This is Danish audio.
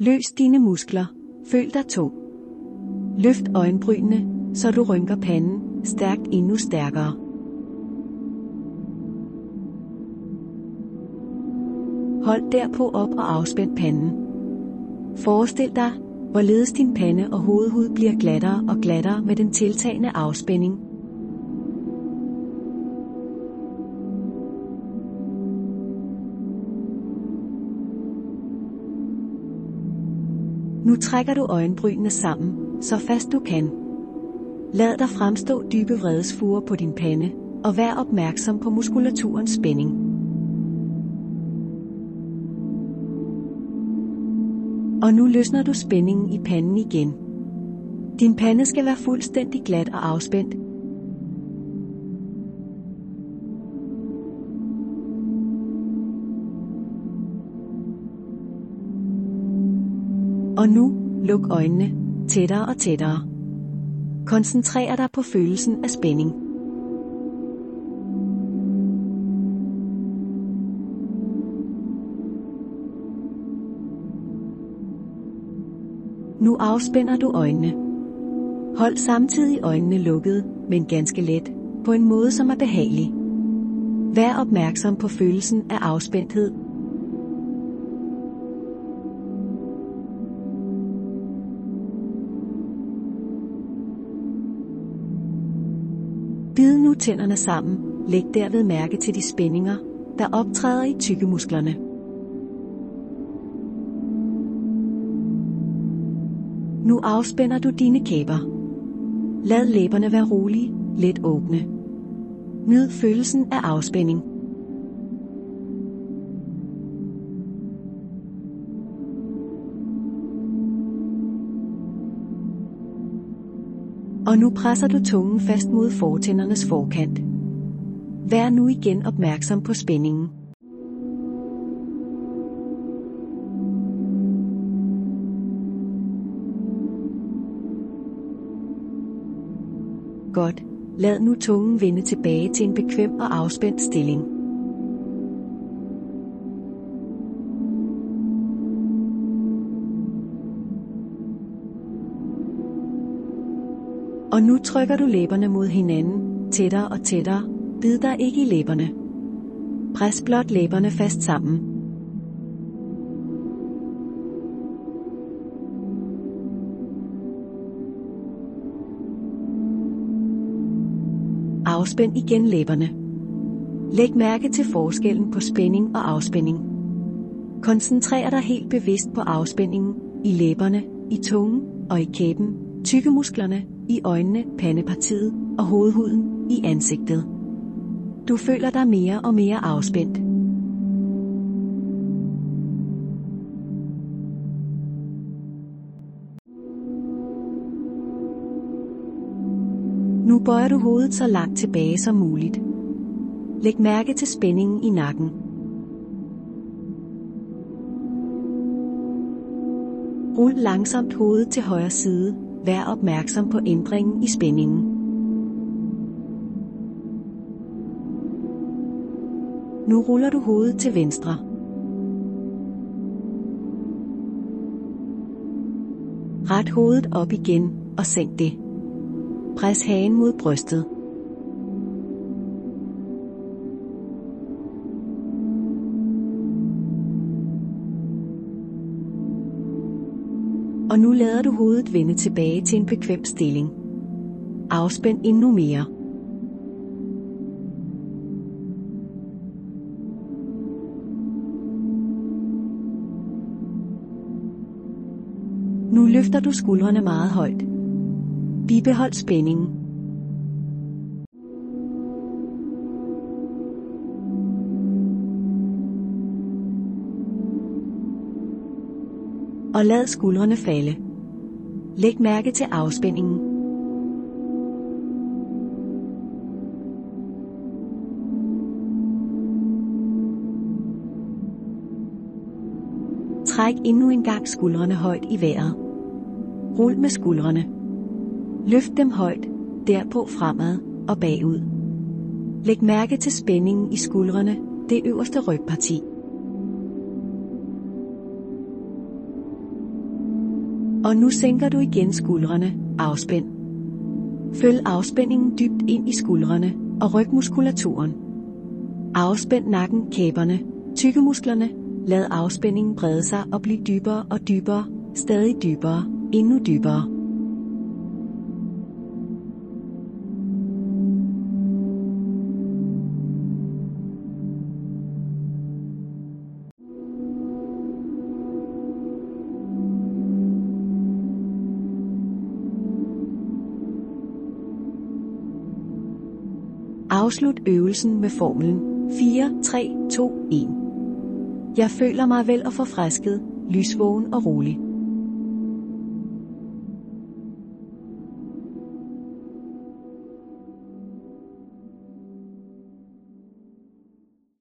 Løs dine muskler. Føl dig tung. Løft øjenbrynene, så du rynker panden stærkt endnu stærkere. Hold derpå op og afspænd panden. Forestil dig, hvorledes din pande og hovedhud bliver glattere og glattere med den tiltagende afspænding. Nu trækker du øjenbrynene sammen, så fast du kan. Lad der fremstå dybe vredesfurer på din pande, og vær opmærksom på muskulaturens spænding. Og nu løsner du spændingen i panden igen. Din pande skal være fuldstændig glat og afspændt. Og nu, luk øjnene, tættere og tættere. Koncentrer dig på følelsen af spænding. Nu afspænder du øjnene. Hold samtidig øjnene lukkede, men ganske let, på en måde som er behagelig. Vær opmærksom på følelsen af afspændthed. Bid nu tænderne sammen, læg derved mærke til de spændinger, der optræder i tykkemusklerne. Nu afspænder du dine kæber. Lad læberne være rolige, let åbne. Nyd følelsen af afspænding. Og nu presser du tungen fast mod fortændernes forkant. Vær nu igen opmærksom på spændingen. Godt. Lad nu tungen vende tilbage til en bekvem og afspændt stilling. Og nu trykker du læberne mod hinanden, tættere og tættere. Bid dig ikke i læberne. Pres blot læberne fast sammen. Afspænd igen læberne. Læg mærke til forskellen på spænding og afspænding. Koncentrer dig helt bevidst på afspændingen i læberne, i tungen og i kæben, tykkemusklerne, i øjnene, pandepartiet og hovedhuden, i ansigtet. Du føler dig mere og mere afspændt. Nu bøjer du hovedet så langt tilbage som muligt. Læg mærke til spændingen i nakken. Rul langsomt hovedet til højre side. Vær opmærksom på ændringen i spændingen. Nu ruller du hovedet til venstre. Ret hovedet op igen og sænk det. Pres hagen mod brystet. Og nu lader du hovedet vende tilbage til en bekvem stilling. Afspænd endnu mere. Nu løfter du skuldrene meget højt. Bibehold spændingen. Og lad skuldrene falde. Læg mærke til afspændingen. Træk endnu en gang skuldrene højt i vejret. Rul med skuldrene. Løft dem højt, derpå fremad og bagud. Læg mærke til spændingen i skuldrene, det øverste rygparti. Og nu sænker du igen skuldrene, afspænd. Følg afspændingen dybt ind i skuldrene og rygmuskulaturen. Afspænd nakken, kæberne, tykkemusklerne. Lad afspændingen brede sig og blive dybere og dybere, stadig dybere, endnu dybere. Afslut øvelsen med formlen 4-3-2-1. Jeg føler mig vel og forfrisket, lysvågen og rolig.